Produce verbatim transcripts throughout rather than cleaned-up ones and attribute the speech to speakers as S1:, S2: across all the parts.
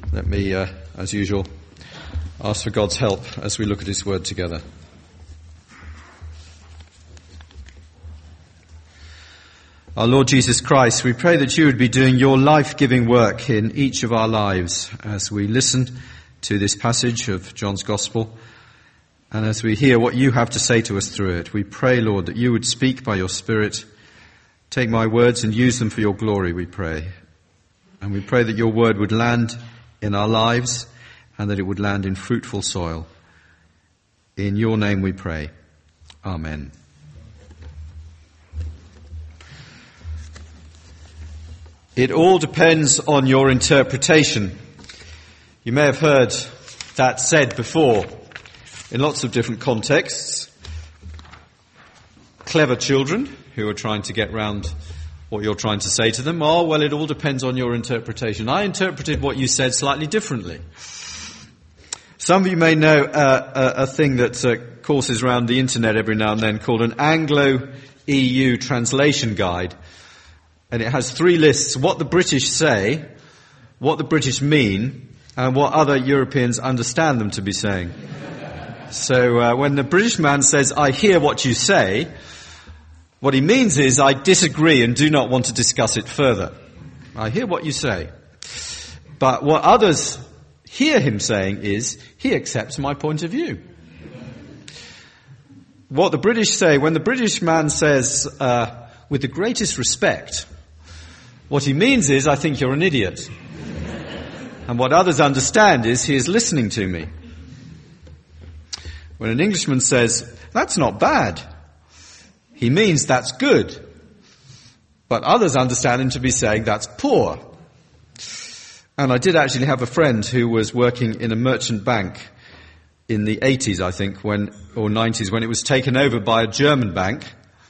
S1: Let me, uh, as usual, ask for God's help as we look at his word together. Our Lord Jesus Christ, we pray that you would be doing your life-giving work in each of our lives as we listen to this passage of John's Gospel and as we hear what you have to say to us through it. We pray, Lord, that you would speak by your Spirit. Take my words and use them for your glory, we pray. And we pray that your word would land in our lives and that it would land in fruitful soil. In your name we pray. Amen. It all depends on your interpretation. You may have heard that said before in lots of different contexts. Clever children who are trying to get round what you're trying to say to them. Oh, well, it all depends on your interpretation. I interpreted what you said slightly differently. Some of you may know uh, a, a thing that uh, courses around the internet every now and then called an Anglo-E U translation guide. And it has three lists: what the British say, what the British mean, and what other Europeans understand them to be saying. So uh, when the British man says, "I hear what you say," what he means is, I disagree and do not want to discuss it further. I hear what you say. But what others hear him saying is, he accepts my point of view. What the British say, when the British man says, uh, with the greatest respect, what he means is, I think you're an idiot. And what others understand is, he is listening to me. When an Englishman says, that's not bad, he means that's good. But others understand him to be saying that's poor. And I did actually have a friend who was working in a merchant bank in the eighties, I think, when, or nineties, when it was taken over by a German bank.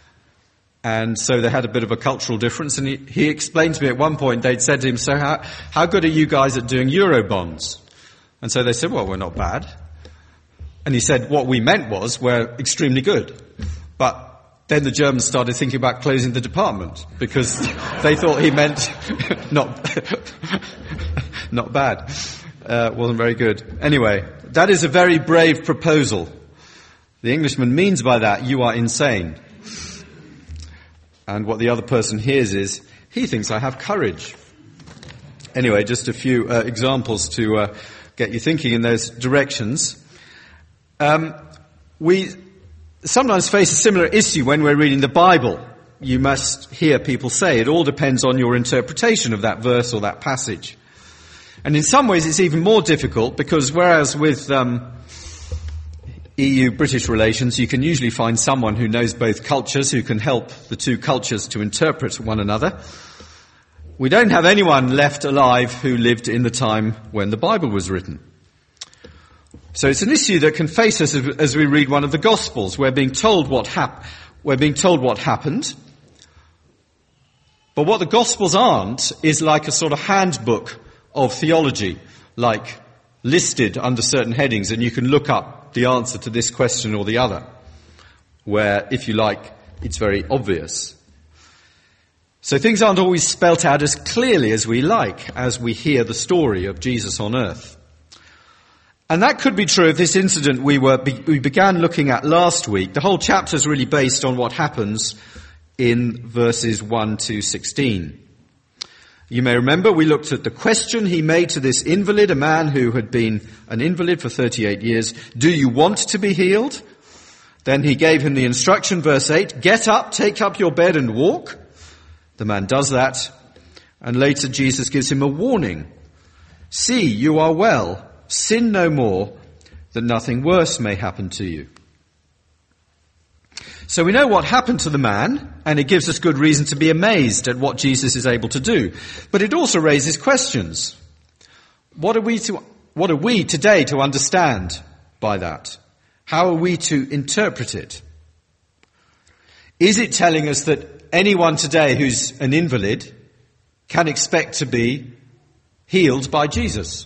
S1: And so they had a bit of a cultural difference. And he, he explained to me at one point, they'd said to him, so how, how good are you guys at doing Euro bonds? And so they said, well, we're not bad. And he said, what we meant was, we're extremely good. But then the Germans started thinking about closing the department because they thought he meant not not bad. Uh, wasn't very good. Anyway, that is a very brave proposal. The Englishman means by that, you are insane. And what the other person hears is, he thinks I have courage. Anyway, just a few uh, examples to uh, get you thinking in those directions. Um, we sometimes face a similar issue when we're reading the Bible. You must hear people say it all depends on your interpretation of that verse or that passage. And in some ways it's even more difficult because whereas with um, E U-British relations you can usually find someone who knows both cultures, who can help the two cultures to interpret one another, we don't have anyone left alive who lived in the time when the Bible was written. So it's an issue that can face us as we read one of the Gospels. We're being told what hap- we're being told what happened. But what the Gospels aren't is like a sort of handbook of theology, like listed under certain headings, and you can look up the answer to this question or the other, where, if you like, it's very obvious. So things aren't always spelt out as clearly as we like as we hear the story of Jesus on earth. And that could be true of this incident we were we began looking at last week. The whole chapter is really based on what happens in verses one to sixteen. You may remember we looked at the question he made to this invalid, a man who had been an invalid for thirty-eight years. Do you want to be healed? Then he gave him the instruction, verse eight, get up, take up your bed and walk. The man does that. And later Jesus gives him a warning. See, you are well. Sin no more, that nothing worse may happen to you. So we know what happened to the man, and it gives us good reason to be amazed at what Jesus is able to do. But it also raises questions. What are we to, what are we today to understand by that? How are we to interpret it? Is it telling us that anyone today who's an invalid can expect to be healed by Jesus?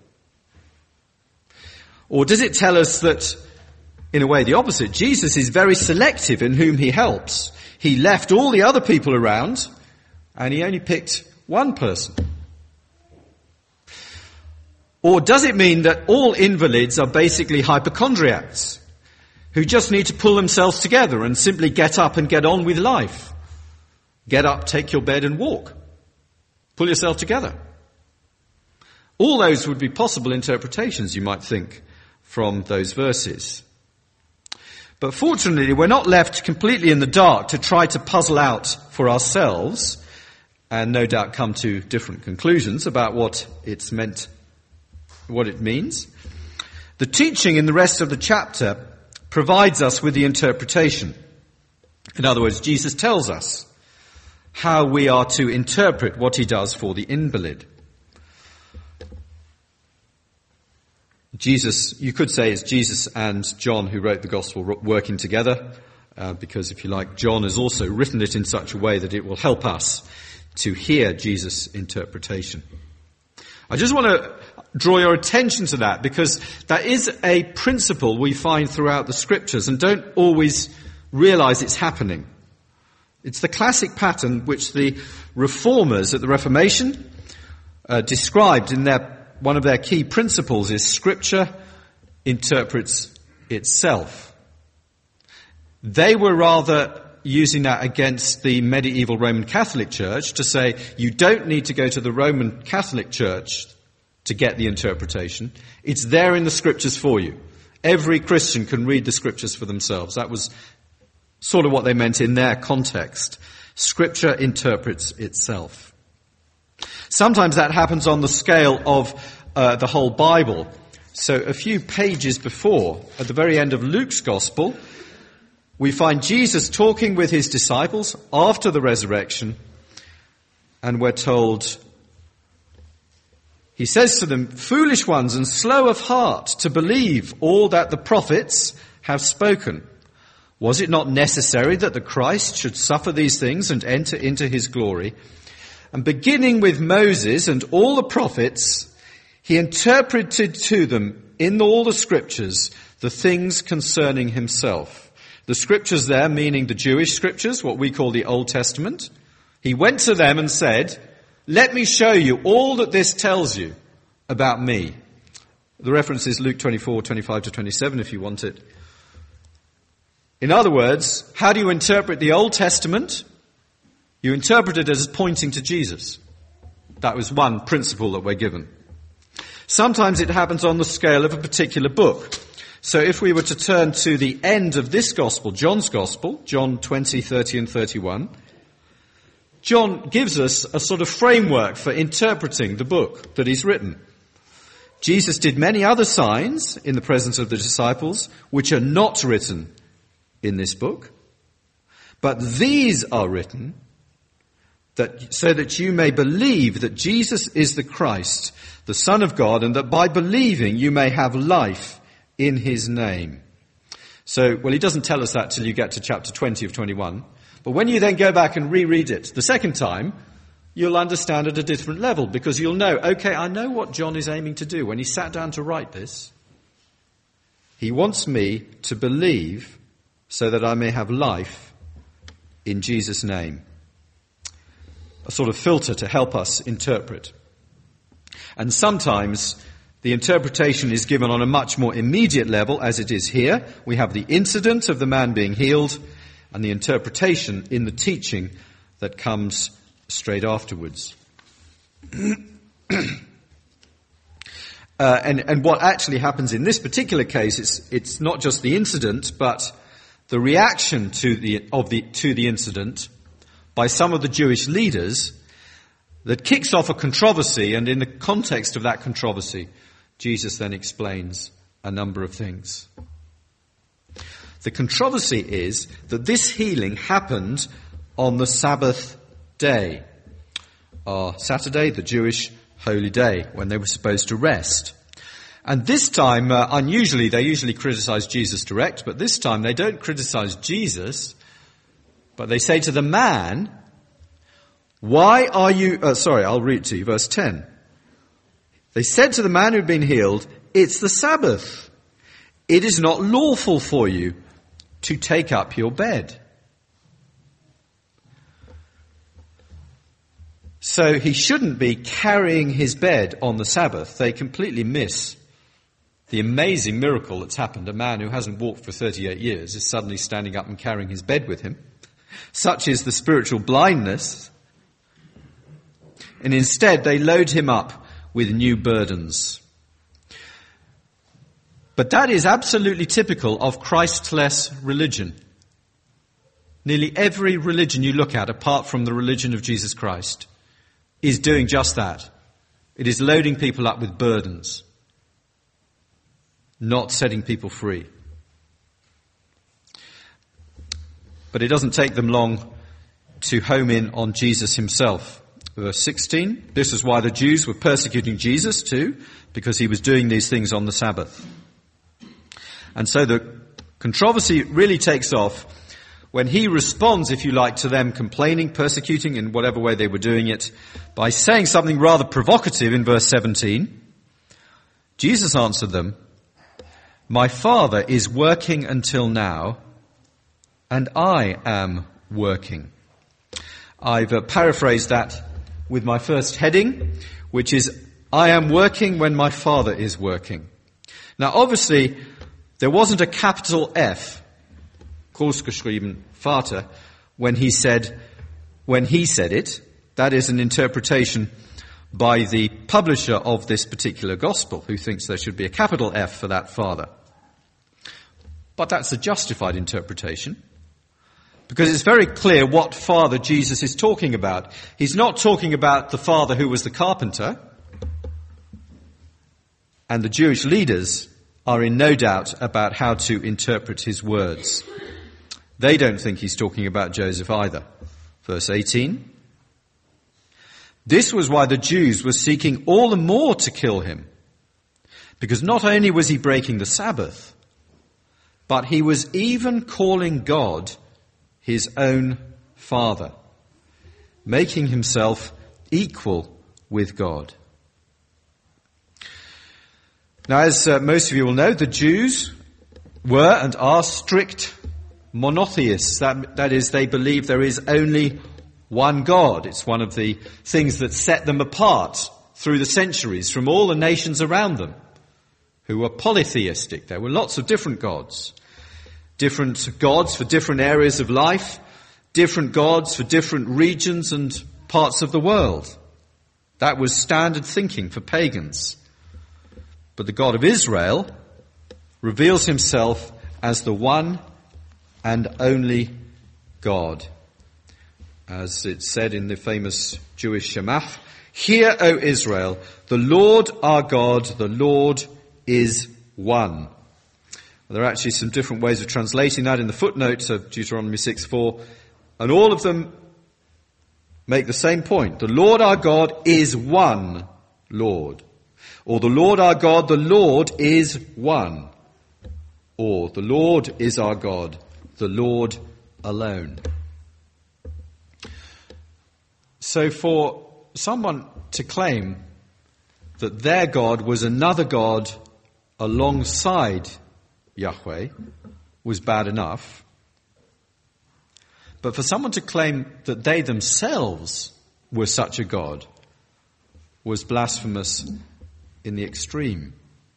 S1: Or does it tell us that, in a way, the opposite? Jesus is very selective in whom he helps. He left all the other people around, and he only picked one person. Or does it mean that all invalids are basically hypochondriacs who just need to pull themselves together and simply get up and get on with life? Get up, take your bed and walk. Pull yourself together. All those would be possible interpretations, you might think, from those verses. But fortunately, we're not left completely in the dark to try to puzzle out for ourselves and no doubt come to different conclusions about what it's meant, what it means. The teaching in the rest of the chapter provides us with the interpretation. In other words, Jesus tells us how we are to interpret what he does for the invalid. Jesus, you could say it's Jesus and John who wrote the gospel working together, uh, because if you like, John has also written it in such a way that it will help us to hear Jesus' interpretation. I just want to draw your attention to that because that is a principle we find throughout the scriptures and don't always realize it's happening. It's the classic pattern which the reformers at the Reformation uh, described in their one of their key principles is Scripture interprets itself. They were rather using that against the medieval Roman Catholic Church to say you don't need to go to the Roman Catholic Church to get the interpretation. It's there in the Scriptures for you. Every Christian can read the Scriptures for themselves. That was sort of what they meant in their context. Scripture interprets itself. Sometimes that happens on the scale of uh, the whole Bible. So a few pages before, at the very end of Luke's Gospel, we find Jesus talking with his disciples after the resurrection, and we're told, he says to them, "Foolish ones and slow of heart to believe all that the prophets have spoken. Was it not necessary that the Christ should suffer these things and enter into his glory? And beginning with Moses and all the prophets, he interpreted to them in all the scriptures the things concerning himself." The scriptures there meaning the Jewish scriptures, what we call the Old Testament. He went to them and said, "Let me show you all that this tells you about me." The reference is Luke twenty-four, twenty-five to twenty-seven if you want it. In other words, how do you interpret the Old Testament? You interpret it as pointing to Jesus. That was one principle that we're given. Sometimes it happens on the scale of a particular book. So if we were to turn to the end of this gospel, John's gospel, John twenty, thirty and thirty-one, John gives us a sort of framework for interpreting the book that he's written. Jesus did many other signs in the presence of the disciples, which are not written in this book, but these are written that so that you may believe that Jesus is the Christ, the Son of God, and that by believing you may have life in his name. So, well, he doesn't tell us that till you get to chapter twenty of twenty-one. But when you then go back and reread it the second time, you'll understand at a different level because you'll know, okay, I know what John is aiming to do when he sat down to write this. He wants me to believe so that I may have life in Jesus' name. A sort of filter to help us interpret. And sometimes the interpretation is given on a much more immediate level, as it is here. We have the incident of the man being healed and the interpretation in the teaching that comes straight afterwards. uh, and, and what actually happens in this particular case, it's, it's not just the incident, but the reaction to the, of the, to the incident by some of the Jewish leaders that kicks off a controversy, and in the context of that controversy, Jesus then explains a number of things. The controversy is that this healing happened on the Sabbath day, or Saturday, the Jewish holy day, when they were supposed to rest. And this time, uh, unusually, they usually criticize Jesus direct, but this time they don't criticize Jesus, but they say to the man, "Why are you..." Uh, sorry, I'll read to you, verse ten. They said to the man who'd been healed, "It's the Sabbath. It is not lawful for you to take up your bed." So he shouldn't be carrying his bed on the Sabbath. They completely miss the amazing miracle that's happened. A man who hasn't walked for thirty-eight years is suddenly standing up and carrying his bed with him. Such is the spiritual blindness. And instead they load him up with new burdens. But that is absolutely typical of Christless religion. Nearly every religion you look at, apart from the religion of Jesus Christ, is doing just that. It is loading people up with burdens, not setting people free. But it doesn't take them long to home in on Jesus himself. Verse sixteen, this is why the Jews were persecuting Jesus too, because he was doing these things on the Sabbath. And so the controversy really takes off when he responds, if you like, to them complaining, persecuting in whatever way they were doing it, by saying something rather provocative in verse seventeen. Jesus answered them, "My Father is working until now, and I am working." I've uh, paraphrased that with my first heading, which is, I am working when my Father is working. Now obviously, there wasn't a capital F, großgeschrieben Vater, when he said, when he said it. That is an interpretation by the publisher of this particular gospel, who thinks there should be a capital F for that Father. But that's a justified interpretation, because it's very clear what Father Jesus is talking about. He's not talking about the Father who was the carpenter, and the Jewish leaders are in no doubt about how to interpret his words. They don't think he's talking about Joseph either. Verse eighteen. This was why the Jews were seeking all the more to kill him, because not only was he breaking the Sabbath, but he was even calling God his own Father, making himself equal with God. Now, as uh, most of you will know, the Jews were and are strict monotheists. That, that is, they believe there is only one God. It's one of the things that set them apart through the centuries from all the nations around them who were polytheistic. There were lots of different gods. Different gods for different areas of life, different gods for different regions and parts of the world. That was standard thinking for pagans. But the God of Israel reveals himself as the one and only God. As it's said in the famous Jewish Shemach, "Hear, O Israel, the Lord our God, the Lord is one." There are actually some different ways of translating that in the footnotes of Deuteronomy six four, and all of them make the same point. The Lord our God is one Lord. Or the Lord our God, the Lord is one. Or the Lord is our God, the Lord alone. So for someone to claim that their God was another God alongside Yahweh was bad enough. But for someone to claim that they themselves were such a God was blasphemous in the extreme.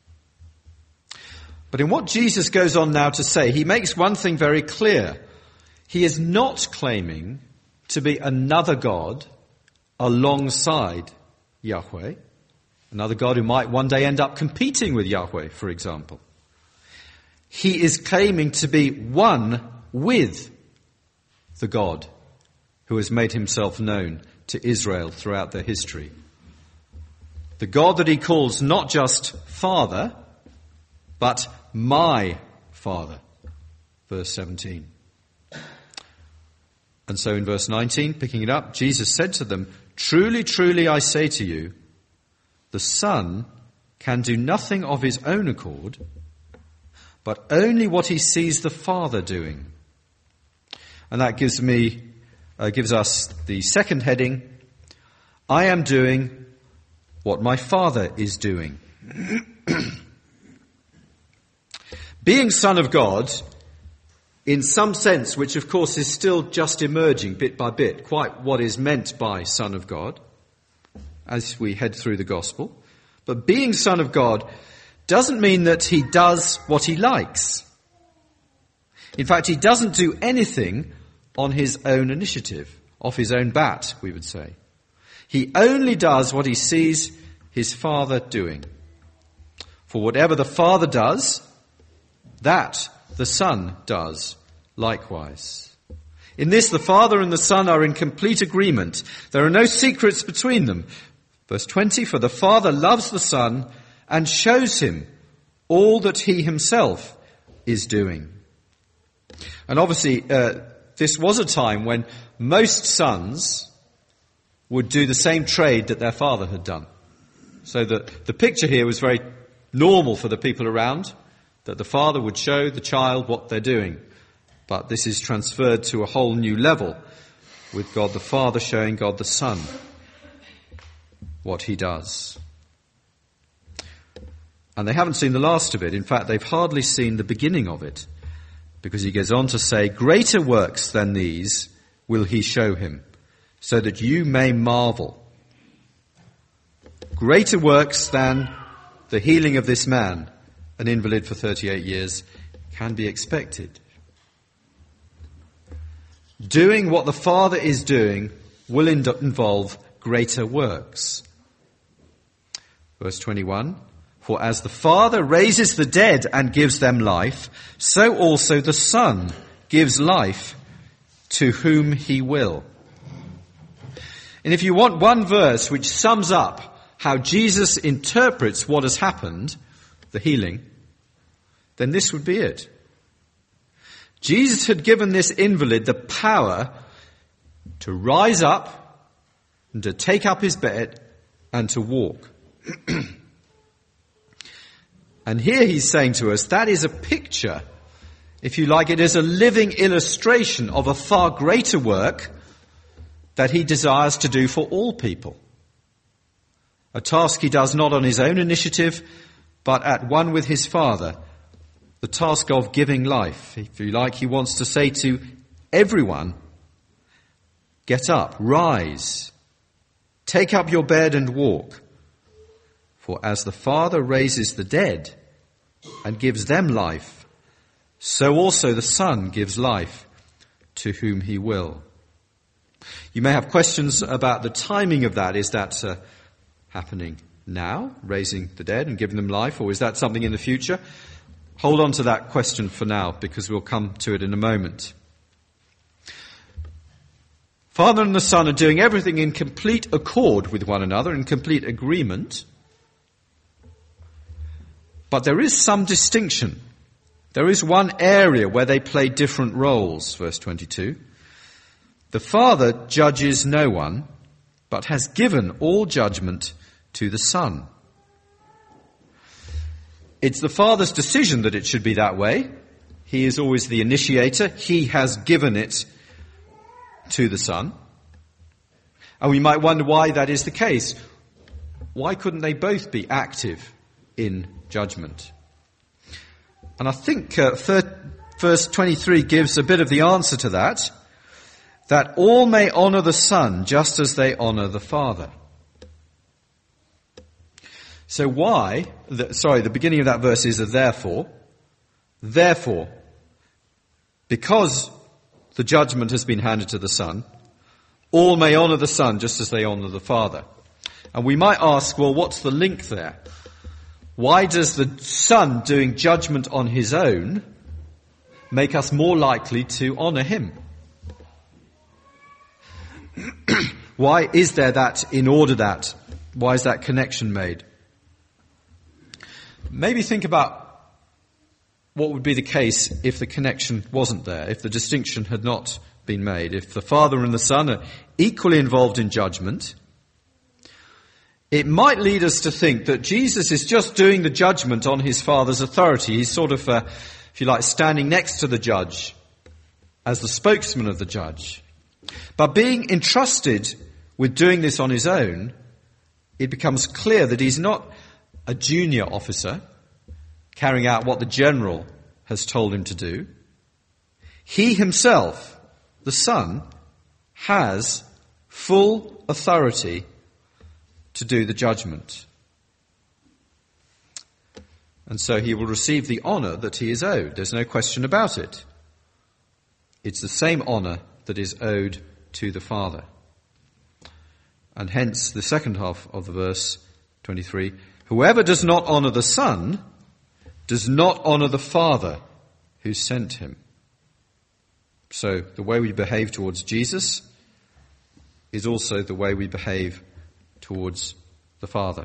S1: But in what Jesus goes on now to say, he makes one thing very clear. He is not claiming to be another God alongside Yahweh, another God who might one day end up competing with Yahweh, for example. He is claiming to be one with the God who has made himself known to Israel throughout their history. The God that he calls not just Father, but my Father. Verse seventeen. And so in verse nineteen, picking it up, Jesus said to them, "Truly, truly, I say to you, the Son can do nothing of his own accord, but only what he sees the Father doing." And that gives me, uh, gives us the second heading, I am doing what my Father is doing. Being Son of God, in some sense, which of course is still just emerging bit by bit, quite what is meant by Son of God, as we head through the gospel. But being Son of God doesn't mean that he does what he likes. In fact, he doesn't do anything on his own initiative, off his own bat, we would say. He only does what he sees his Father doing. For whatever the Father does, that the Son does likewise. In this, the Father and the Son are in complete agreement. There are no secrets between them. Verse twenty, for the Father loves the Son and shows him all that he himself is doing. And obviously, uh, this was a time when most sons would do the same trade that their father had done. So that the picture here was very normal for the people around, that the father would show the child what they're doing. But this is transferred to a whole new level, with God the Father showing God the Son what he does. And they haven't seen the last of it. In fact, they've hardly seen the beginning of it. Because he goes on to say, greater works than these will he show him, so that you may marvel. Greater works than the healing of this man, an invalid for thirty-eight years, can be expected. Doing what the Father is doing will involve greater works. Verse twenty-one, for as the Father raises the dead and gives them life, so also the Son gives life to whom he will. And if you want one verse which sums up how Jesus interprets what has happened, the healing, then this would be it. Jesus had given this invalid the power to rise up and to take up his bed and to walk. And here he's saying to us, that is a picture, if you like, it is a living illustration of a far greater work that he desires to do for all people. A task he does not on his own initiative, but at one with his Father. The task of giving life. If you like, he wants to say to everyone, get up, rise, take up your bed and walk. For as the Father raises the dead and gives them life, so also the Son gives life to whom he will. You may have questions about the timing of that. Is that uh, happening now, raising the dead and giving them life, or is that something in the future? Hold on to that question for now, because we'll come to it in a moment. Father and the Son are doing everything in complete accord with one another, in complete agreement. But there is some distinction. There is one area where they play different roles, verse twenty-two. The Father judges no one, but has given all judgment to the Son. It's the Father's decision that it should be that way. He is always the initiator. He has given it to the Son. And we might wonder why that is the case. Why couldn't they both be active in judgment? And I think uh, third, verse twenty-three gives a bit of the answer to that. That all may honour the Son just as they honour the Father. So why, the, sorry, the beginning of that verse is a therefore. Therefore, because the judgment has been handed to the Son, all may honour the Son just as they honour the Father. And we might ask, well, what's the link there? Why does the Son doing judgment on his own make us more likely to honour him? Why is there that, in order that, why is that connection made? Maybe think about what would be the case if the connection wasn't there, if the distinction had not been made, if the Father and the Son are equally involved in judgment. It might lead us to think that Jesus is just doing the judgment on his Father's authority. He's sort of, uh, if you like, standing next to the judge as the spokesman of the judge. But being entrusted with doing this on his own, it becomes clear that he's not a junior officer carrying out what the general has told him to do. He himself, the Son, has full authority to do the judgment. And so he will receive the honour that he is owed. There's no question about it. It's the same honour that is owed to the Father. And hence the second half of the verse twenty-three, whoever does not honour the Son does not honour the Father who sent him. So the way we behave towards Jesus is also the way we behave towards the Father.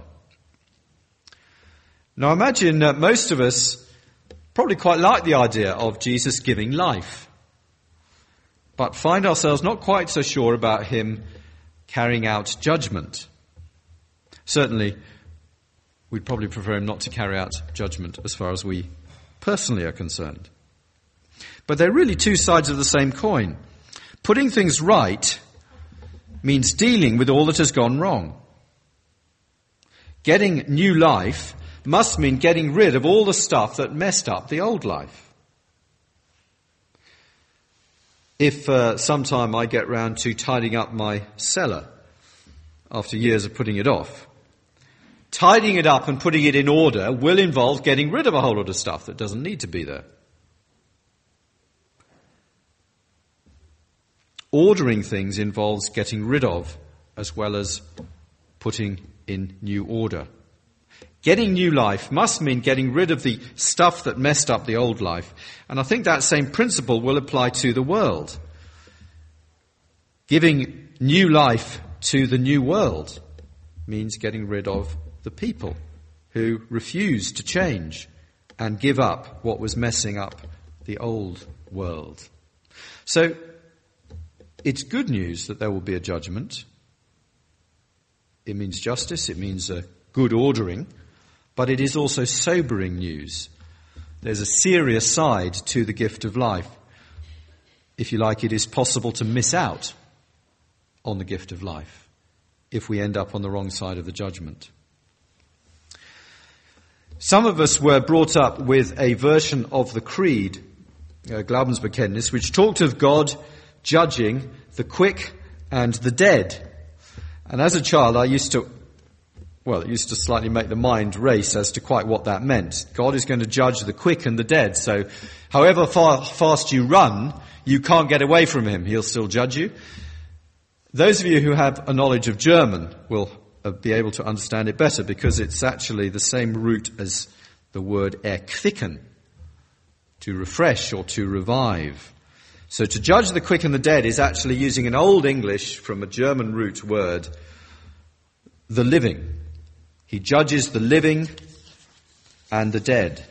S1: Now imagine that most of us probably quite like the idea of Jesus giving life, but find ourselves not quite so sure about him carrying out judgment. Certainly, we'd probably prefer him not to carry out judgment as far as we personally are concerned. But they're really two sides of the same coin. Putting things right means dealing with all that has gone wrong. Getting new life must mean getting rid of all the stuff that messed up the old life. If uh, sometime I get round to tidying up my cellar after years of putting it off, tidying it up and putting it in order will involve getting rid of a whole lot of stuff that doesn't need to be there. Ordering things involves getting rid of as well as putting in new order. Getting new life must mean getting rid of the stuff that messed up the old life. And I think that same principle will apply to the world. Giving new life to the new world means getting rid of the people who refuse to change and give up what was messing up the old world. So it's good news that there will be a judgment. It means justice, it means a good ordering, but it is also sobering news. There's a serious side to the gift of life. If you like, it is possible to miss out on the gift of life if we end up on the wrong side of the judgment. Some of us were brought up with a version of the Creed, uh, Glaubensbekenntnis, which talked of God judging the quick and the dead. And as a child, I used to, well, it used to slightly make the mind race as to quite what that meant. God is going to judge the quick and the dead. So however far, fast you run, you can't get away from him. He'll still judge you. Those of you who have a knowledge of German will be able to understand it better because it's actually the same root as the word erquicken, to refresh or to revive. So to judge the quick and the dead is actually using an Old English from a German root word, the living. He judges the living and the dead.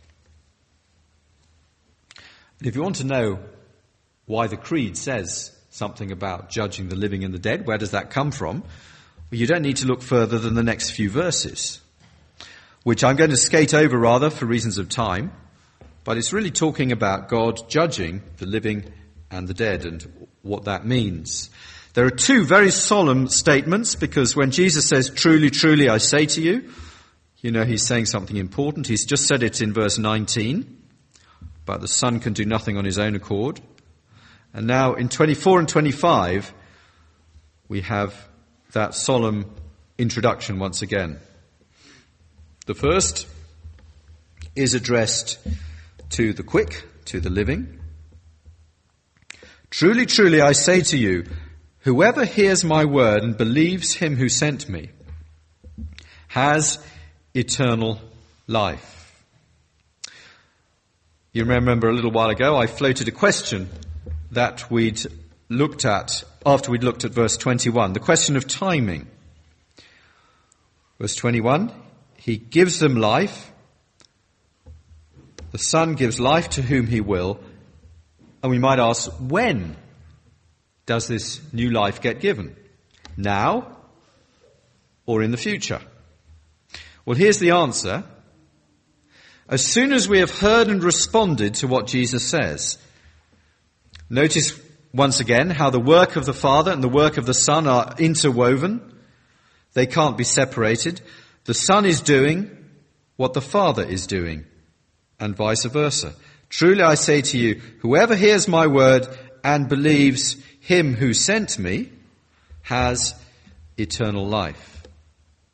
S1: And if you want to know why the Creed says something about judging the living and the dead, where does that come from? Well, you don't need to look further than the next few verses, which I'm going to skate over rather for reasons of time. But it's really talking about God judging the living and the dead and what that means. There are two very solemn statements because when Jesus says, truly, truly, I say to you, you know he's saying something important. He's just said it in verse nineteen, but the Son can do nothing on his own accord. And now in twenty-four and twenty-five, we have that solemn introduction once again. The first is addressed to the quick, to the living. Truly, truly, I say to you, whoever hears my word and believes him who sent me has eternal life. You remember a little while ago I floated a question that we'd looked at after we'd looked at verse twenty-one, the question of timing. Verse twenty-one, he gives them life. The Son gives life to whom he will. And we might ask, when does this new life get given? Now or in the future? Well, here's the answer. As soon as we have heard and responded to what Jesus says. Notice once again how the work of the Father and the work of the Son are interwoven. They can't be separated. The Son is doing what the Father is doing, and vice versa. Truly I say to you, whoever hears my word and believes him who sent me has eternal life.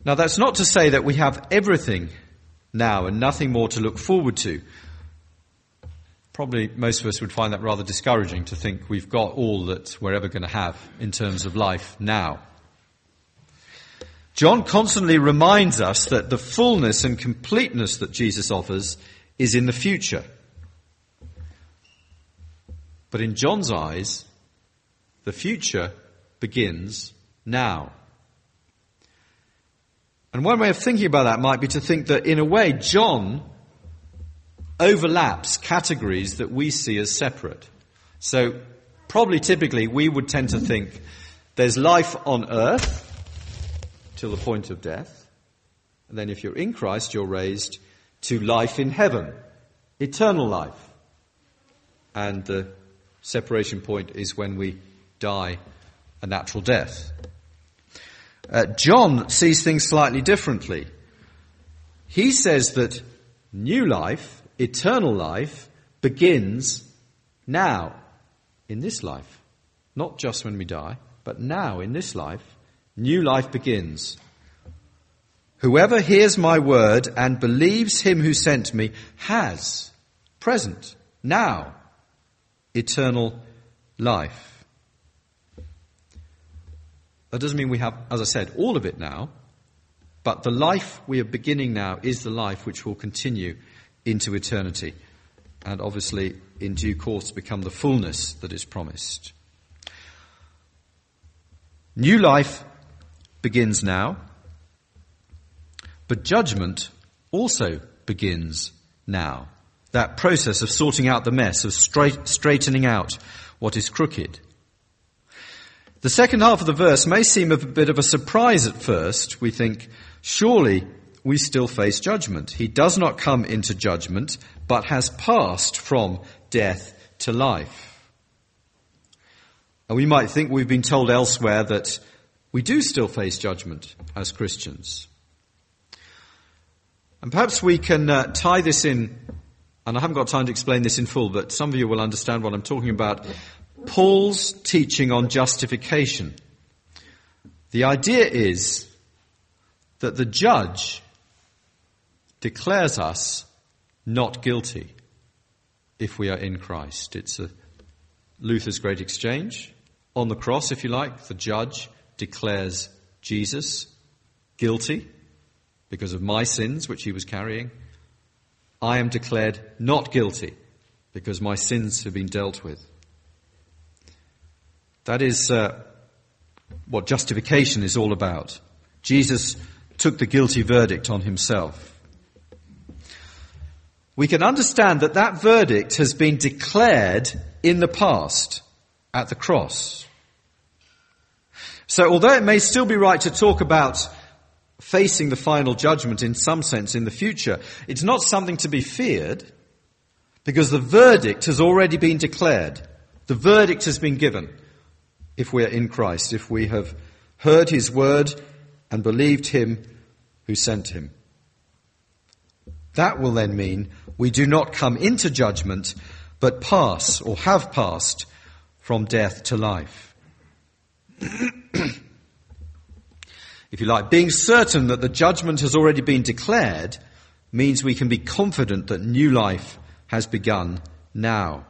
S1: Now, that's not to say that we have everything now and nothing more to look forward to. Probably most of us would find that rather discouraging, to think we've got all that we're ever going to have in terms of life now. John constantly reminds us that the fullness and completeness that Jesus offers is in the future. But in John's eyes, the future begins now. And one way of thinking about that might be to think that, in a way, John overlaps categories that we see as separate. So, probably typically we would tend to think there's life on earth till the point of death, and then if you're in Christ, you're raised to life in heaven, eternal life. And the separation point is when we die a natural death. Uh, John sees things slightly differently. He says that new life, eternal life, begins now, in this life. Not just when we die, but now, in this life, new life begins. Whoever hears my word and believes him who sent me has, present, now, eternal life. That doesn't mean we have, as I said, all of it now, but the life we are beginning now is the life which will continue into eternity, and obviously in due course become the fullness that is promised. New life begins now, but judgment also begins now. That process of sorting out the mess, of straight, straightening out what is crooked. The second half of the verse may seem a bit of a surprise at first. We think, surely we still face judgment. He does not come into judgment, but has passed from death to life. And we might think we've been told elsewhere that we do still face judgment as Christians. And perhaps we can uh, tie this in, and I haven't got time to explain this in full, but some of you will understand what I'm talking about. Paul's teaching on justification. The idea is that the judge declares us not guilty if we are in Christ. It's a Luther's great exchange. On the cross, if you like, the judge declares Jesus guilty because of my sins which he was carrying. I am declared not guilty because my sins have been dealt with. That is uh, what justification is all about. Jesus took the guilty verdict on himself. We can understand that that verdict has been declared in the past at the cross. So although it may still be right to talk about facing the final judgment in some sense in the future, it's not something to be feared because the verdict has already been declared. The verdict has been given. If we are in Christ, if we have heard his word and believed him who sent him. That will then mean we do not come into judgment, but pass or have passed from death to life. If you like, being certain that the judgment has already been declared means we can be confident that new life has begun now.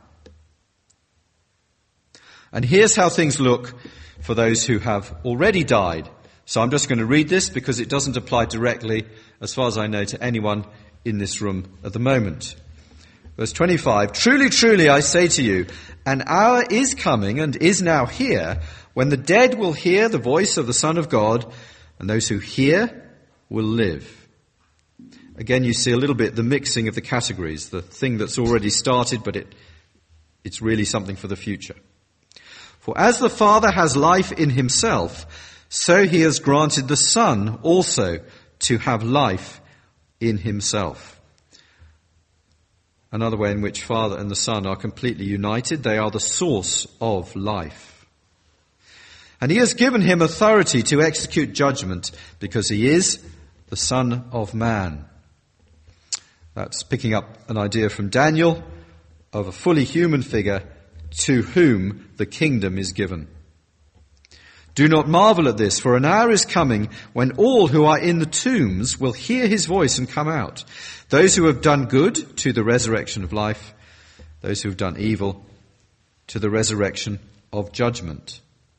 S1: And here's how things look for those who have already died. So I'm just going to read this because it doesn't apply directly, as far as I know, to anyone in this room at the moment. Verse twenty-five, truly, truly, I say to you, an hour is coming and is now here when the dead will hear the voice of the Son of God, and those who hear will live. Again, you see a little bit the mixing of the categories, the thing that's already started, but it it's really something for the future. For as the Father has life in himself, so he has granted the Son also to have life in himself. Another way in which Father and the Son are completely united, they are the source of life. And he has given him authority to execute judgment because he is the Son of Man. That's picking up an idea from Daniel of a fully human figure to whom the kingdom is given. Do not marvel at this, for an hour is coming when all who are in the tombs will hear his voice and come out. Those who have done good to the resurrection of life, those who have done evil to the resurrection of judgment.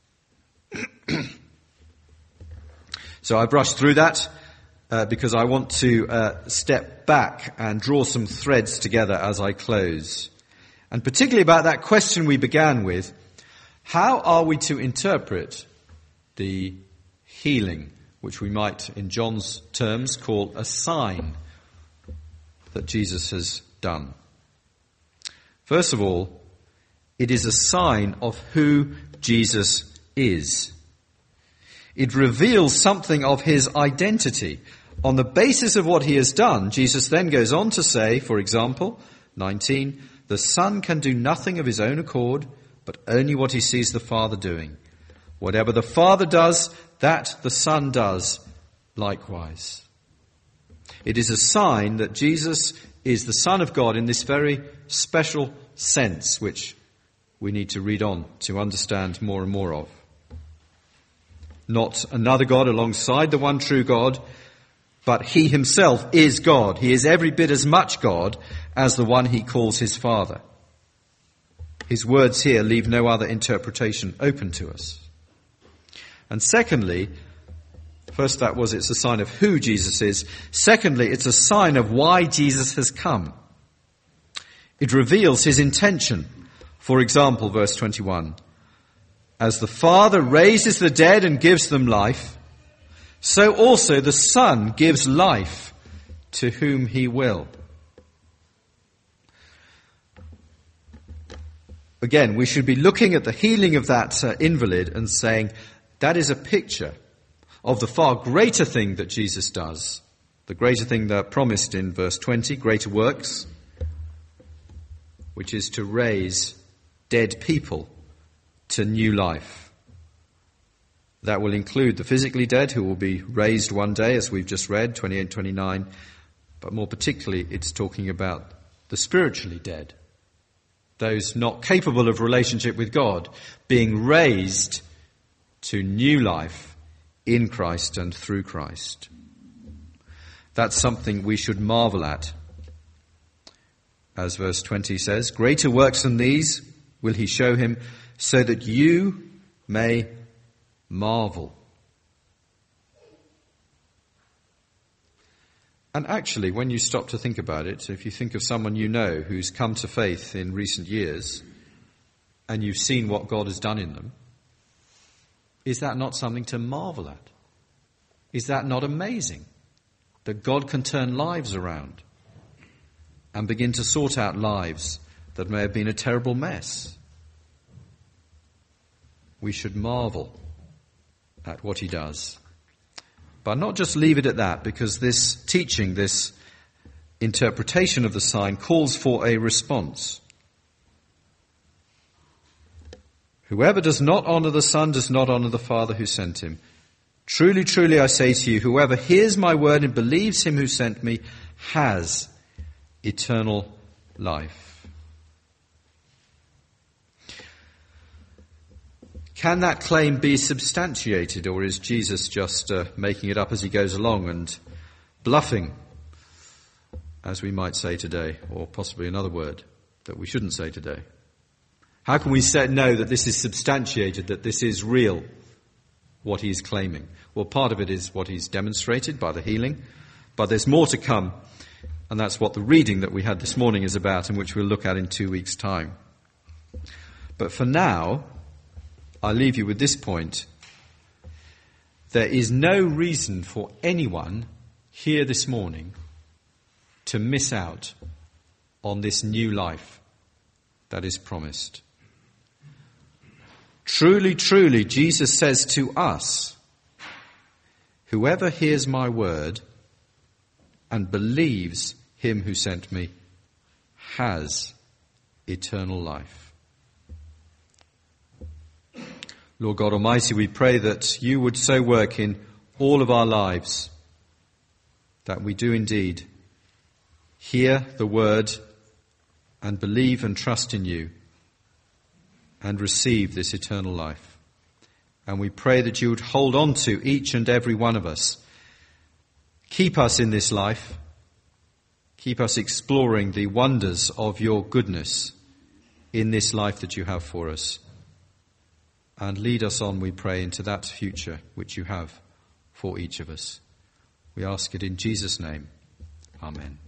S1: So I brushed through that uh, because I want to uh, step back and draw some threads together as I close. And particularly about that question we began with, how are we to interpret the healing, which we might, in John's terms, call a sign that Jesus has done? First of all, it is a sign of who Jesus is. It reveals something of his identity. On the basis of what he has done, Jesus then goes on to say, for example, nineteen, the Son can do nothing of his own accord, but only what he sees the Father doing. Whatever the Father does, that the Son does likewise. It is a sign that Jesus is the Son of God in this very special sense, which we need to read on to understand more and more of. Not another God alongside the one true God, but he himself is God. He is every bit as much God as the one he calls his Father. His words here leave no other interpretation open to us. And secondly, first that was it's a sign of who Jesus is. Secondly, it's a sign of why Jesus has come. It reveals his intention. For example, verse twenty-one, as the Father raises the dead and gives them life, so also the Son gives life to whom he will. Again, we should be looking at the healing of that uh, invalid and saying, that is a picture of the far greater thing that Jesus does, the greater thing that promised in verse twenty, greater works, which is to raise dead people to new life. That will include the physically dead who will be raised one day, as we've just read, twenty-eight and twenty-nine, but more particularly it's talking about the spiritually dead, those not capable of relationship with God, being raised to new life in Christ and through Christ. That's something we should marvel at. As verse twenty says, greater works than these will he show him, so that you may marvel. And actually, when you stop to think about it, if you think of someone you know who's come to faith in recent years, and you've seen what God has done in them, is that not something to marvel at? Is that not amazing? That God can turn lives around and begin to sort out lives that may have been a terrible mess. We should marvel at what he does. But not just leave it at that, because this teaching, this interpretation of the sign calls for a response. Whoever does not honor the Son does not honor the Father who sent him. Truly, truly, I say to you, whoever hears my word and believes him who sent me has eternal life. Can that claim be substantiated, or is Jesus just uh, making it up as he goes along and bluffing, as we might say today, or possibly another word that we shouldn't say today? How can we say, know that this is substantiated, that this is real, what he's claiming? Well, part of it is what he's demonstrated by the healing, but there's more to come, and that's what the reading that we had this morning is about, and which we'll look at in two weeks' time. But for now, I leave you with this point. There is no reason for anyone here this morning to miss out on this new life that is promised. Truly, truly, Jesus says to us, whoever hears my word and believes him who sent me has eternal life. Lord God Almighty, we pray that you would so work in all of our lives that we do indeed hear the word and believe and trust in you and receive this eternal life. And we pray that you would hold on to each and every one of us. Keep us in this life. Keep us exploring the wonders of your goodness in this life that you have for us. And lead us on, we pray, into that future which you have for each of us. We ask it in Jesus' name. Amen.